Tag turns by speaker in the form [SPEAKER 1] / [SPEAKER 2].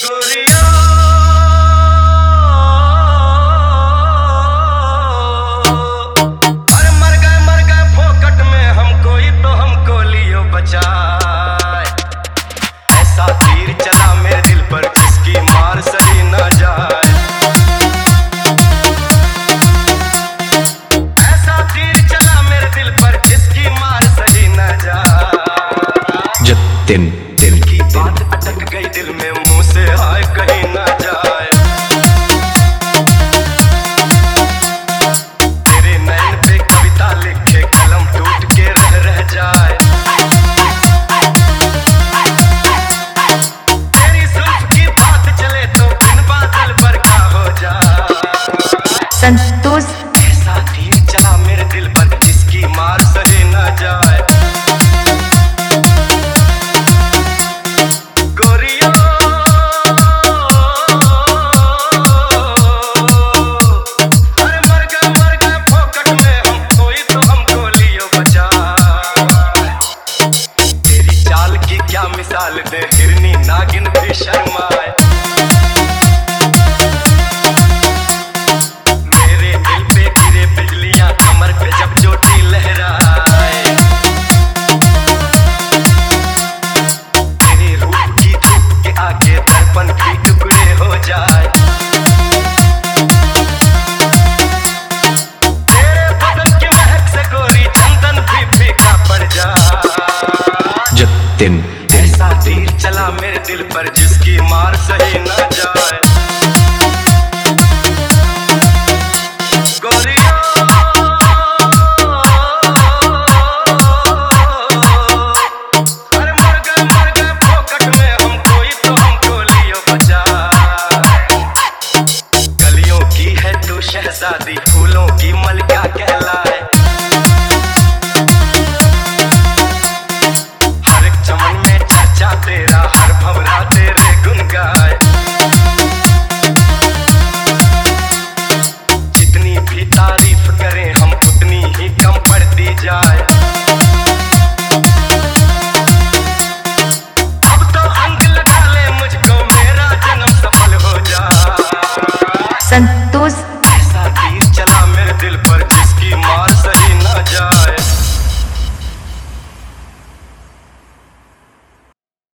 [SPEAKER 1] गोरिया अरे मर गए फोकट में हमको ही तो हमको लियो बचाए। ऐसा तीर चला मेरे दिल पर जिसकी मार सही न जाए। ऐसा तीर चला मेरे दिल पर जिसकी मार सही न जाए।
[SPEAKER 2] जतिन
[SPEAKER 1] दिल की बात अटक गई दिल में मुंह से आए कहीं ना जाए। तेरे नैन पे कविता लिखे कलम टूट के रह जाए। तेरी जुल्फ की बात चले तो बिन बादल बरखा हो जाए।
[SPEAKER 3] संतोष
[SPEAKER 1] ऐसा तीर चला मेरे दिल पर जिसकी मार सही न जाए। क्या मिसाल दे हिरनी नागिन भी शर्माए। मेरे दिल पे गिरे बिजलियां कमर पे जब चोटी लहराए। तेरे रूप की धूप के आगे दर्पण भी टुकड़े हो जाए। तेरे बदन के महक से गोरी चंदन भी फीका पड़ जाए।
[SPEAKER 2] जतिन
[SPEAKER 1] ऐसा तीर चला मेरे दिल पर जिसकी मार सही न जाए। गोरिया अरे मर गए फोकट में हमको ही तो हमको लियो बचाए। गलियों की है तू शहजादी फूलों की मलिका कहलाए। चमन में चर्चा तेरा हर भंवरा तेरे गुन गाए। जितनी भी तारीफ करें हम उतनी ही कम पड़ती जाए। अब तो अंग लगा ले मुझको मेरा जन्म सफल हो जाए।